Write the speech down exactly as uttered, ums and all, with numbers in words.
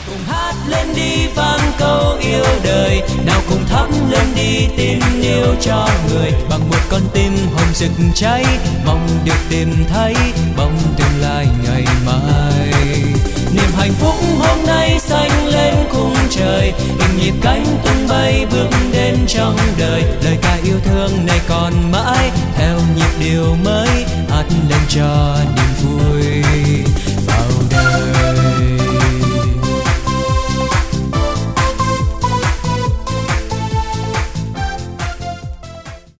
cùng hát lên đi vang câu yêu đời, nào cùng thắp lên đi tin yêu cho người, bằng một con tim hồng rực cháy, mong được tìm thấy bóng tương lai ngày mai. Niềm hạnh phúc hôm nay xanh lên khung trời, hình nhịp cánh tung bay bước đến trong đời, lời ca yêu thương này còn mãi theo nhịp điệu mới hát lên cho niềm vui.